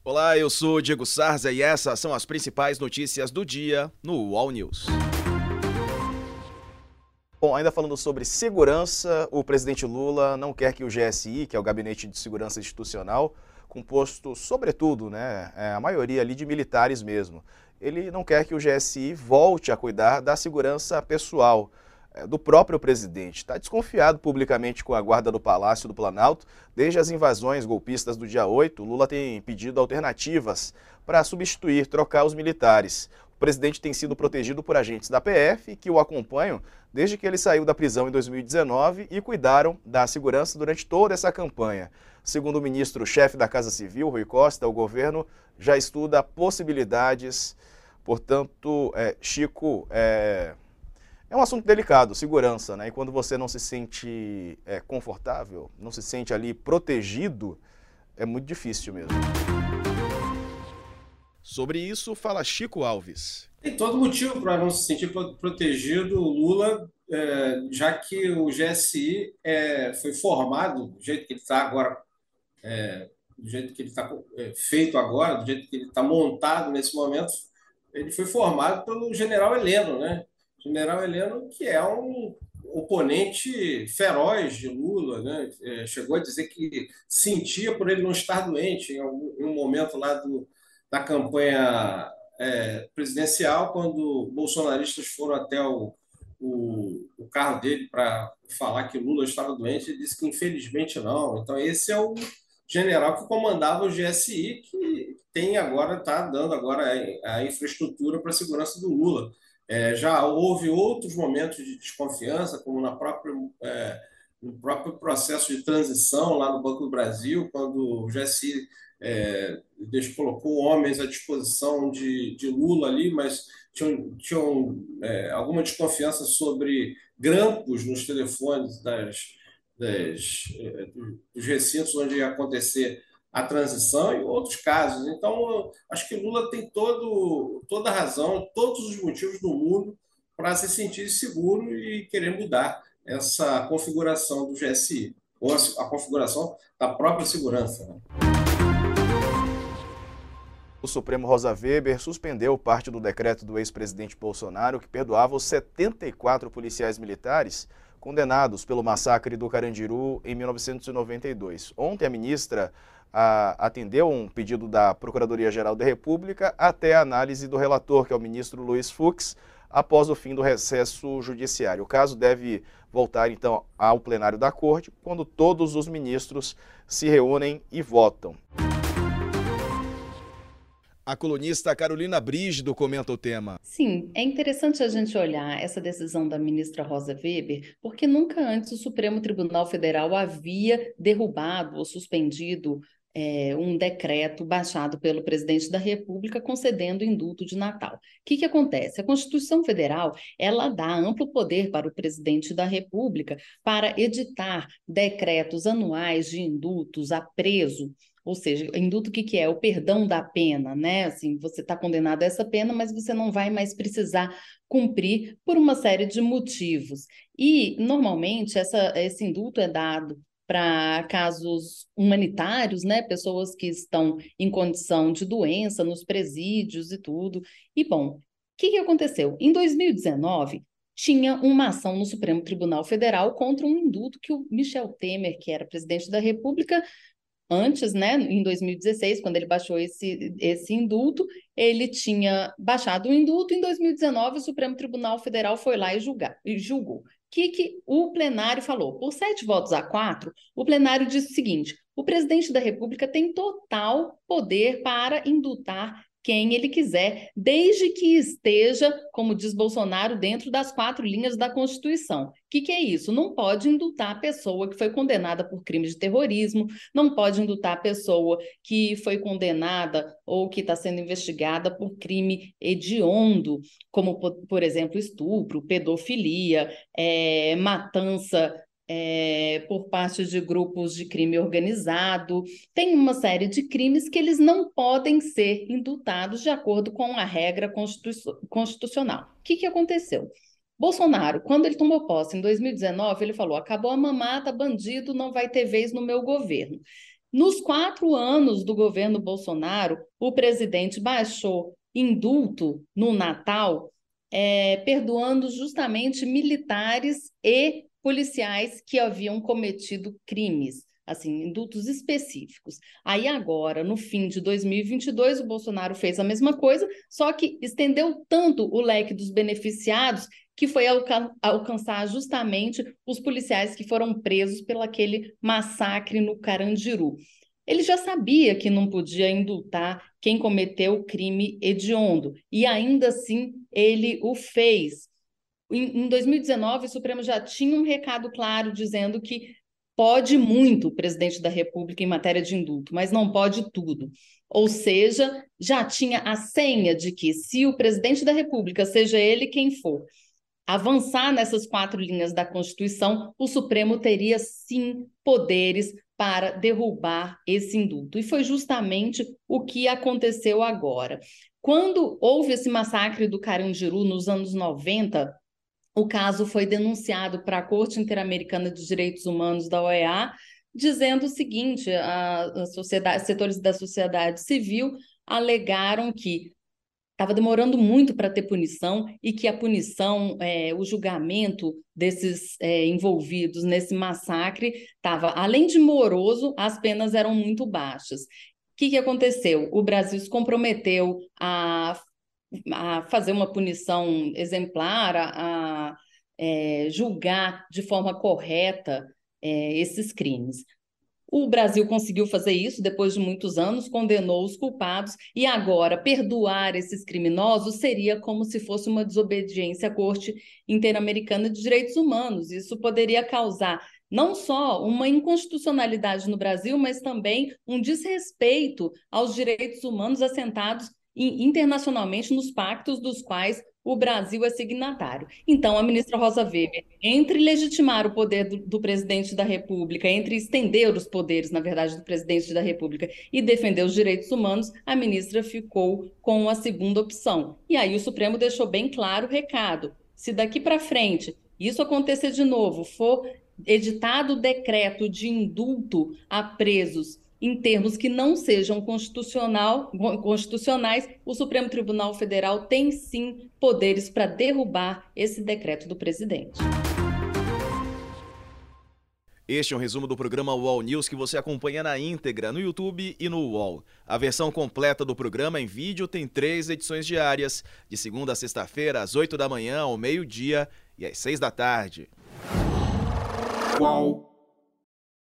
Olá, eu sou Diego Sarza e essas são as principais notícias do dia no UOL News. Bom, ainda falando sobre segurança, o presidente Lula não quer que o GSI, que é o Gabinete de Segurança Institucional, composto sobretudo, a maioria ali de militares mesmo, ele não quer que o GSI volte a cuidar da segurança pessoal do próprio presidente. Está desconfiado publicamente com a guarda do Palácio do Planalto. Desde as invasões golpistas do dia 8, Lula tem pedido alternativas para substituir, trocar os militares. O presidente tem sido protegido por agentes da PF que o acompanham desde que ele saiu da prisão em 2019 e cuidaram da segurança durante toda essa campanha. Segundo o ministro-chefe da Casa Civil, Rui Costa, o governo já estuda possibilidades. Portanto, Chico, é um assunto delicado, segurança, né? E quando você não se sente confortável, não se sente ali protegido, é muito difícil mesmo. Sobre isso, fala Chico Alves. Tem todo motivo para não se sentir protegido o Lula, já que o GSI foi formado do jeito que ele está agora, do jeito que ele está feito agora, do jeito que ele está montado nesse momento. Ele foi formado pelo General Heleno, né? General Heleno, que é um oponente feroz de Lula, né? Chegou a dizer que sentia por ele não estar doente em um momento lá da campanha presidencial, quando bolsonaristas foram até o carro dele para falar que Lula estava doente, ele disse que infelizmente não. Então, esse é o general que comandava o GSI, que tem agora, está dando agora a infraestrutura para a segurança do Lula. Já houve outros momentos de desconfiança, como no próprio processo de transição lá no Banco do Brasil, quando o GSI colocou homens à disposição de Lula ali, mas tinham alguma desconfiança sobre grampos nos telefones dos recintos onde ia acontecer a transição e outros casos. Então, acho que Lula tem toda a razão, todos os motivos do mundo para se sentir seguro e querer mudar essa configuração do GSI, ou a configuração da própria segurança, né? O Supremo Rosa Weber suspendeu parte do decreto do ex-presidente Bolsonaro que perdoava os 74 policiais militares condenados pelo massacre do Carandiru em 1992. Ontem, a ministra atendeu um pedido da Procuradoria-Geral da República até a análise do relator, que é o ministro Luiz Fux, após o fim do recesso judiciário. O caso deve voltar, então, ao plenário da Corte, quando todos os ministros se reúnem e votam. A colunista Carolina Brígido comenta o tema. Sim, é interessante a gente olhar essa decisão da ministra Rosa Weber, porque nunca antes o Supremo Tribunal Federal havia derrubado ou suspendido um decreto baixado pelo presidente da República concedendo indulto de Natal. O que acontece? A Constituição Federal, ela dá amplo poder para o presidente da República para editar decretos anuais de indultos a preso. Ou seja, indulto o que é? O perdão da pena, né? Assim, você está condenado a essa pena, mas você não vai mais precisar cumprir por uma série de motivos. E, normalmente, esse indulto é dado para casos humanitários, né? Pessoas que estão em condição de doença, nos presídios e tudo. E, bom, o que aconteceu? Em 2019, tinha uma ação no Supremo Tribunal Federal contra um indulto que o Michel Temer, que era presidente da República, antes, né, em 2016, quando ele baixou esse indulto, ele tinha baixado o indulto. Em 2019, o Supremo Tribunal Federal foi lá e julgou. O que o plenário falou? Por 7 votos a 4, o plenário disse o seguinte: o presidente da República tem total poder para indultar quem ele quiser, desde que esteja, como diz Bolsonaro, dentro das 4 linhas da Constituição. O que é isso? Não pode indultar a pessoa que foi condenada por crime de terrorismo, não pode indultar a pessoa que foi condenada ou que está sendo investigada por crime hediondo, como, por exemplo, estupro, pedofilia, matança por parte de grupos de crime organizado. Tem uma série de crimes que eles não podem ser indultados de acordo com a regra constitucional. O que aconteceu? Bolsonaro, quando ele tomou posse em 2019, ele falou: acabou a mamata, bandido não vai ter vez no meu governo. Nos 4 anos do governo Bolsonaro, o presidente baixou indulto no Natal, perdoando justamente militares e policiais que haviam cometido crimes, assim, indultos específicos. Aí agora, no fim de 2022, o Bolsonaro fez a mesma coisa, só que estendeu tanto o leque dos beneficiados que foi alcançar justamente os policiais que foram presos pelo aquele massacre no Carandiru. Ele já sabia que não podia indultar quem cometeu o crime hediondo, e ainda assim ele o fez. Em 2019, o Supremo já tinha um recado claro dizendo que pode muito o presidente da República em matéria de indulto, mas não pode tudo. Ou seja, já tinha a senha de que, se o presidente da República, seja ele quem for, avançar nessas 4 linhas da Constituição, o Supremo teria sim poderes para derrubar esse indulto. E foi justamente o que aconteceu agora. Quando houve esse massacre do Carandiru nos anos 90, o caso foi denunciado para a Corte Interamericana de Direitos Humanos da OEA, dizendo o seguinte: setores da sociedade civil alegaram que estava demorando muito para ter punição e que a punição, o julgamento desses envolvidos nesse massacre estava, além de moroso, as penas eram muito baixas. O que aconteceu? O Brasil se comprometeu a fazer uma punição exemplar, a julgar de forma correta esses crimes. O Brasil conseguiu fazer isso depois de muitos anos, condenou os culpados, e agora perdoar esses criminosos seria como se fosse uma desobediência à Corte Interamericana de Direitos Humanos. Isso poderia causar não só uma inconstitucionalidade no Brasil, mas também um desrespeito aos direitos humanos assentados internacionalmente nos pactos dos quais o Brasil é signatário. Então, a ministra Rosa Weber, entre legitimar o poder do presidente da República, entre estender os poderes, na verdade, do presidente da República e defender os direitos humanos, a ministra ficou com a segunda opção. E aí o Supremo deixou bem claro o recado: se daqui para frente isso acontecer de novo, for editado o decreto de indulto a presos em termos que não sejam constitucionais, o Supremo Tribunal Federal tem sim poderes para derrubar esse decreto do presidente. Este é um resumo do programa UOL News que você acompanha na íntegra no YouTube e no UOL. A versão completa do programa em vídeo tem 3 edições diárias, de segunda a sexta-feira, às 8 da manhã, ao meio-dia e às 6 da tarde. UOL.